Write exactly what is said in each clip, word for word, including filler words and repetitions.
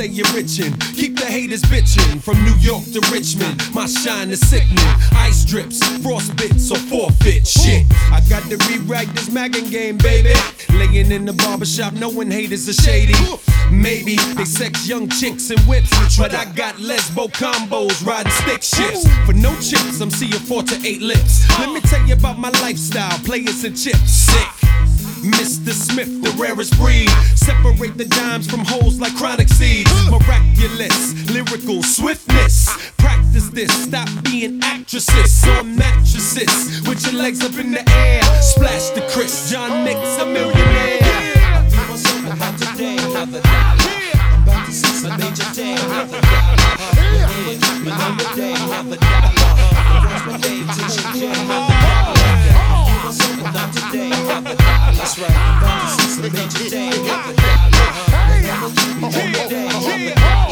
stay enriching. Keep the haters bitching. From New York to Richmond, my shine is sickening. Ice drips, frost bits, or forfeit. Shit, I got to rewrite this Maggin game, baby. Laying in the barbershop, knowing haters are shady. Maybe they sex young chicks and whips, but I got lesbo combos, riding stick shifts. For no chips, I'm seeing four to eight lips. Let me tell you about my lifestyle, players and chips. Sick. Mister Smith, the rarest breed. Separate the dimes from holes like chronic seeds. Miraculous, lyrical swiftness. Practice this, stop being actresses on mattresses with your legs up in the air. Splash the Chris, John Nick's a millionaire. I feel what's up about today, another dollar. I'm about to see some major day, another dollar. Another day, another dollar. What's my day, Tisha J, another dollar. I feel what's up about today, another dollar. That's right, I'm about to see some major day, another dollar. Another day, another dollar.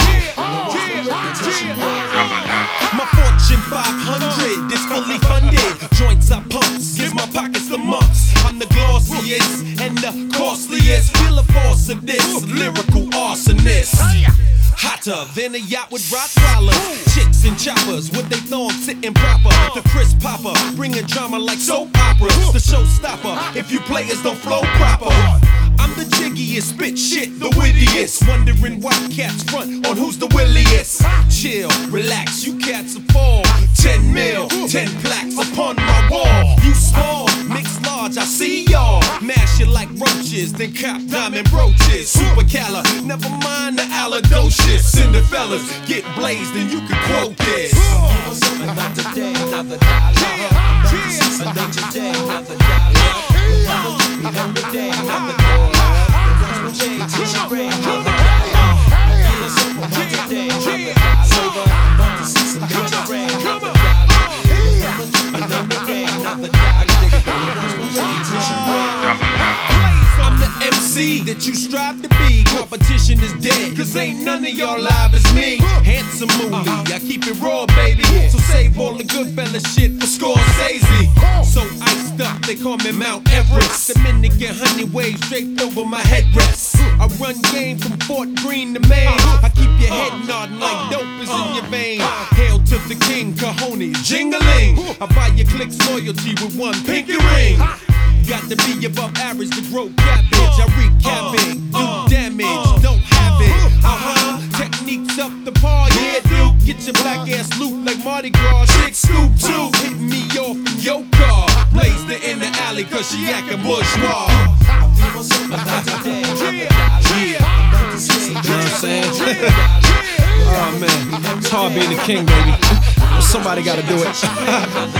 My Fortune five hundred is fully funded. Joints I pumps, give my pockets the mumps. I'm the glossiest and the costliest. Feel the force of this lyrical arsonist. Hotter than a yacht with Rottweilers. Chicks and choppers with they thongs sitting proper. The Chris Popper, bringing drama like soap operas. The showstopper, if you players don't flow proper. I'm the jiggiest, spit shit, the wittiest. Wondering why cats front on who's the williest. Chill, relax, you cats will fall. Ten mil, ten plaques upon my wall. You small, mixed large, I see y'all. Mash it like roaches, then cop diamond brooches. Super cala, never mind the allodosis. Cinderfellas, get blazed and you can quote this. What's up about today, another dollar. I'm about to see some major day, another dollar. Another day, another dollar. What's my day, Tisha J, another dollar. What's up about today, another dollar. I'm about to see some major day, another dollar. Another day, another dollar. What's my day, Tisha J. I'm the M C that you strive to be. Competition is dead, cause ain't none of y'all live as me. Handsome movie, I keep it raw, baby. So save all the good fella shit for Scorsese. So iced up, they call me Mount Everest. Dominican honey waves draped over my headrest. I run game from Fort Greene to Maine. I keep your head nodding like dope is in your vein. Hail to the king, cojones, jingling. I buy your clicks loyalty with one pinky ring. Got to be above average to grow cabbage. I wreak havoc, do damage, don't have it. Uh-huh, techniques up the par, yeah, dude. Get your black ass loop like Mardi Gras. Chick scoop too, hit me off in your car. Blaze the in the alley cause she acting bourgeois. I feel what's up about today, another dollar. I'm about to see some You know what I'm saying? major day. Oh man, it's hard being the king, baby. Somebody gotta do it.